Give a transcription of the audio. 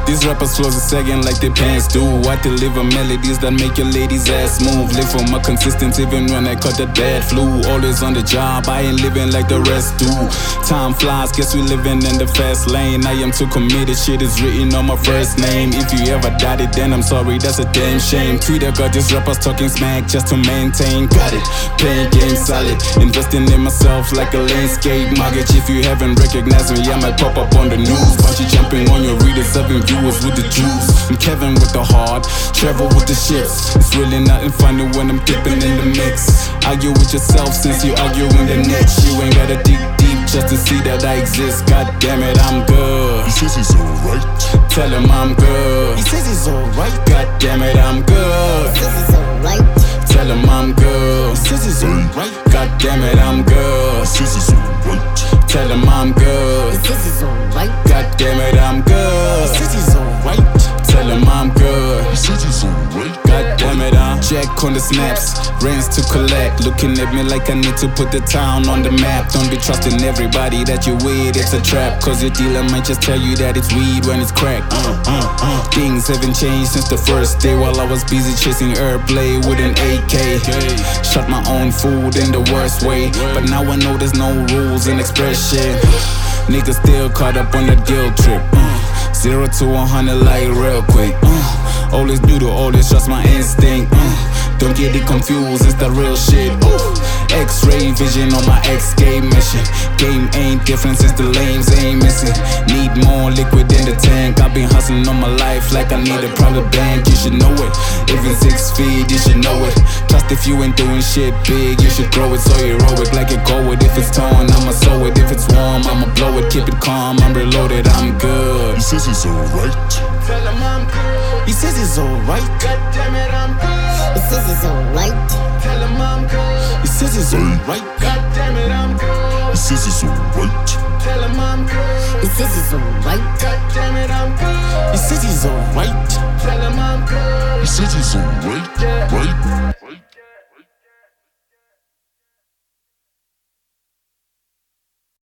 These rappers flows a second like their pants do. I deliver melodies that make your lady's ass move. Live for my consistency even when I caught the bad flu. Always on the job, I ain't living like the rest do. Time flies, guess we living in the fast lane. I am too committed, shit is written on my first name. If you ever doubt it, then I'm sorry, that's a damn shame. Twitter got these rappers talking smack just to maintain. Got it, playing game solid, investing in myself like a landscape mortgage. If you haven't recognized me, I might pop up on the news. Punchy jumping on your readers, serving viewers with the juice. I'm Kevin with the heart, travel with the ships. It's really nothing funny when I'm dipping in the mix. Argue with yourself since you arguing the niche. You ain't gotta dig deep just to see that I exist. God damn it, I'm good. He says he's alright. Tell him I'm good. He says he's alright. God damn it, I'm good. He says he's alright. Tell him I'm good. He says he's alright. God damn it, I'm good. He says he's alright. Tell him I'm good. He says he's alright. God damn it, I'm good. He says he's alright. Tell him I'm good. He says he's alright. God damn it, I'm Jack on the snaps, rents to collect. Looking at me like I need to put the town on the map. Don't be trusting everybody that you're with, it's a trap. Cause your dealer might just tell you that it's weed when it's crack. Things haven't changed since the first day while I was busy chasing airplay with an AK. Shot my own food in the worst way, but now I know there's no rules in expression. Niggas still caught up on the guilt trip. 0 to 100 like real quick. Always do the always trust my instinct. Don't get it confused, it's the real shit. X-ray vision on my escape mission. Game ain't different since the lames ain't missing. Need more liquid in the tank. I've been hustling all my life like I need a private bank. You should know it. Even 6 feet, you should know it. Trust if you ain't doing shit big, you should grow it so heroic. Like it go it. If it's torn, I'ma sew it. If it's warm, I'ma blow it. Keep it calm, I'm reloaded, I'm good. He says he's alright. Tell him I'm good. He says he's alright. God damn it, I'm good. He says he's alright. Tell him I'm good. He says he's alright. God damn it, I'm good. He says he's alright. Tell him I'm good. He says he's alright. God damn it, I'm good. He says he's alright. Tell him I'm good. He says he's alright. Right.